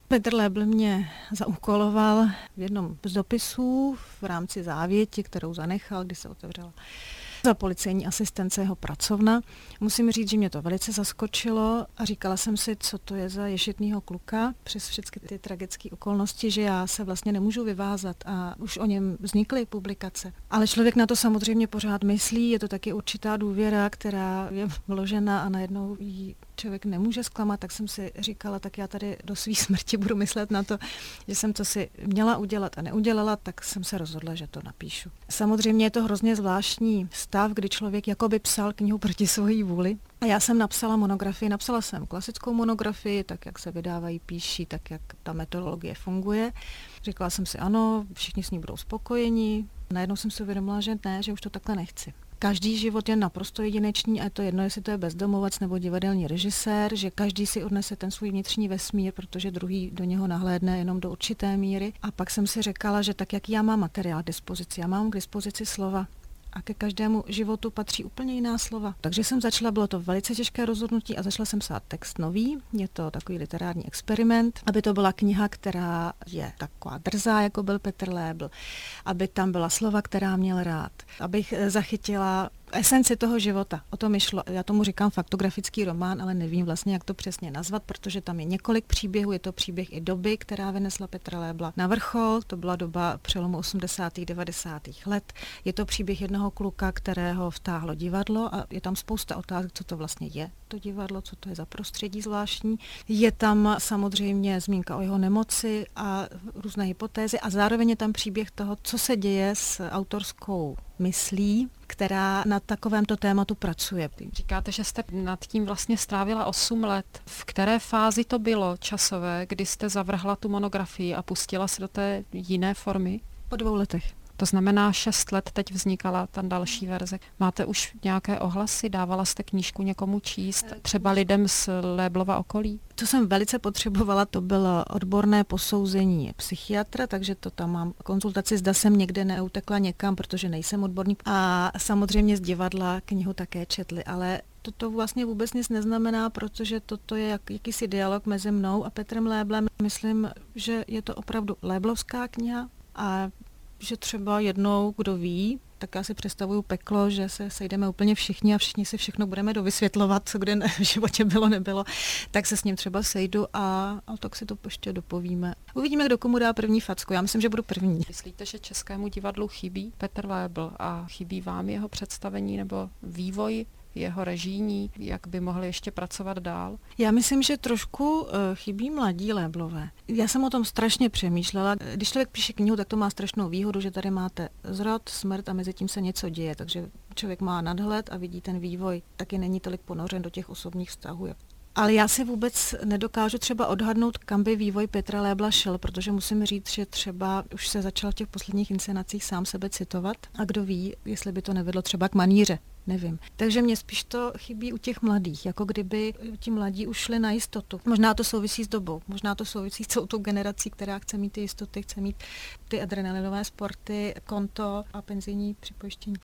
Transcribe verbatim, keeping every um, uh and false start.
Petr Lébl mě zaúkoloval v jednom z dopisů v rámci závěti, kterou zanechal, kdy se otevřela za policejní asistence jeho pracovna. Musím říct, že mě to velice zaskočilo a říkala jsem si, co to je za ješitnýho kluka přes všechny ty tragické okolnosti, že já se vlastně nemůžu vyvázat a už o něm vznikly publikace. Ale člověk na to samozřejmě pořád myslí, je to taky určitá důvěra, která je vložena a najednou jí člověk nemůže zklamat, tak jsem si říkala, tak já tady do své smrti budu myslet na to, že jsem to si měla udělat a neudělala, tak jsem se rozhodla, že to napíšu. Samozřejmě je to hrozně zvláštní stav, kdy člověk jakoby psal knihu proti svojí vůli. A já jsem napsala monografii, napsala jsem klasickou monografii, tak jak se vydávají, píší, tak jak ta metodologie funguje. Říkala jsem si, ano, všichni s ní budou spokojeni. Najednou jsem si uvědomila, že ne, že už to takhle nechci. Každý život je naprosto jedinečný a je to jedno, jestli to je bezdomovec nebo divadelní režisér, že každý si odnese ten svůj vnitřní vesmír, protože druhý do něho nahlédne jenom do určité míry. A pak jsem si říkala, že tak, jak já mám materiál k dispozici, já mám k dispozici slova, a ke každému životu patří úplně jiná slova. Takže jsem začala, bylo to velice těžké rozhodnutí a začala jsem psát text nový. Je to takový literární experiment, aby to byla kniha, která je taková drzá, jako byl Petr Lébl, aby tam byla slova, která měl rád, abych zachytila esenci toho života. O tom šlo. Já tomu říkám faktografický román, ale nevím vlastně, jak to přesně nazvat, protože tam je několik příběhů. Je to příběh i doby, která vynesla Petra Lébla na vrchol. To byla doba přelomu osmdesátých devadesátých let. Je to příběh jednoho kluka, kterého vtáhlo divadlo a je tam spousta otázek, co to vlastně je, to divadlo, co to je za prostředí zvláštní. Je tam samozřejmě zmínka o jeho nemoci a různé hypotézy a zároveň je tam příběh toho, co se děje s autorskou myslí, která na takovémto tématu pracuje. Říkáte, že jste nad tím vlastně strávila osm let. V které fázi to bylo časové, kdy jste zavrhla tu monografii a pustila se do té jiné formy? Po dvou letech. To znamená, šest let teď vznikala ta další verze. Máte už nějaké ohlasy? Dávala jste knížku někomu číst? Třeba lidem z Léblova okolí? Co jsem velice potřebovala, to bylo odborné posouzení psychiatra, takže to tam mám konzultaci, zda jsem někde neutekla někam, protože nejsem odborník. A samozřejmě z divadla knihu také četli, ale toto vlastně vůbec nic neznamená, protože toto je jak, jakýsi dialog mezi mnou a Petrem Léblem. Myslím, že je to opravdu léblovská kniha a že třeba jednou, kdo ví, tak já si představuju peklo, že se sejdeme úplně všichni a všichni si všechno budeme dovysvětlovat, co kde v životě bylo, nebylo, tak se s ním třeba sejdu a, a tak si to ještě dopovíme. Uvidíme, kdo komu dá první facku. Já myslím, že budu první. Myslíte, že českému divadlu chybí Petr Lébl a chybí vám jeho představení nebo vývoj jeho režijní, jak by mohli ještě pracovat dál? Já myslím, že trošku uh, chybí mladí Léblové. Já jsem o tom strašně přemýšlela. Když člověk píše knihu, tak to má strašnou výhodu, že tady máte zrod, smrt a mezi tím se něco děje, takže člověk má nadhled a vidí ten vývoj, taky není tolik ponořen do těch osobních vztahů. Ale já si vůbec nedokážu třeba odhadnout, kam by vývoj Petra Lébla šel, protože musím říct, že třeba už se začal v těch posledních inscenacích sám sebe citovat a kdo ví, jestli by to nevedlo třeba k maníře. Nevím. Takže mě spíš to chybí u těch mladých, jako kdyby ti mladí už šli na jistotu. Možná to souvisí s dobou, možná to souvisí s celou tou generací, která chce mít ty jistoty, chce mít ty adrenalinové sporty, konto a penzijní připojištění.